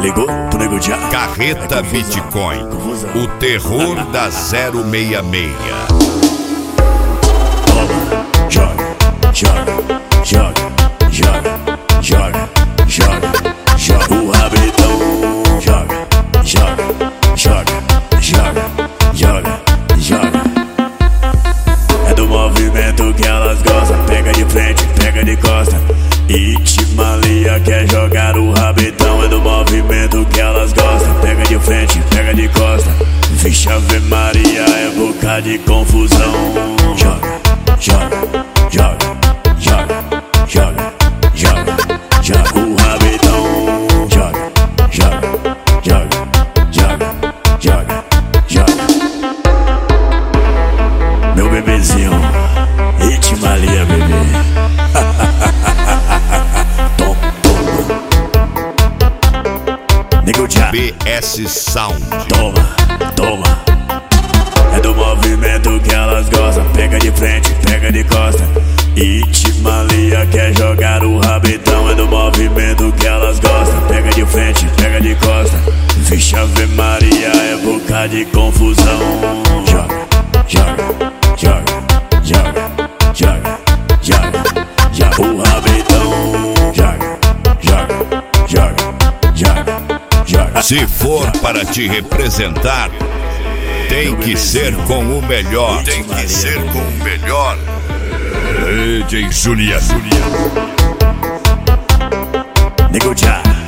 Ligou pro Nego Dia. Carreta Bitcoin, o terror da 066. Toma, joga, joga, joga, joga, joga, joga, joga o rabetão. Joga, joga, joga, joga, joga, joga. É do movimento que elas gostam. Pega de frente, pega de costa. Itimalia quer jogar o rabetão. É do movimento que elas gostam. Pega de frente, pega de costa. Vixe Ave Maria, é boca de confusão. Joga, joga, joga, joga, joga, joga, joga o rabetão. Joga, joga, joga, joga, joga, joga. Meu bebezinho, Itimalia, bebê. Nego Dia. BS Sound. Toma, toma. É do movimento que elas gostam. Pega de frente, pega de costa. Itimalia quer jogar o rabetão. É do movimento que elas gostam. Pega de frente, pega de costa. Vixe Ave Maria, é boca de confusão. Joga, joga, joga, joga, joga, joga, joga o rabetão. Joga, joga, joga, joga, joga. Se for para te representar, tem que ser com o melhor. Tem que ser com o melhor. DJ Juliano. Nego Dia.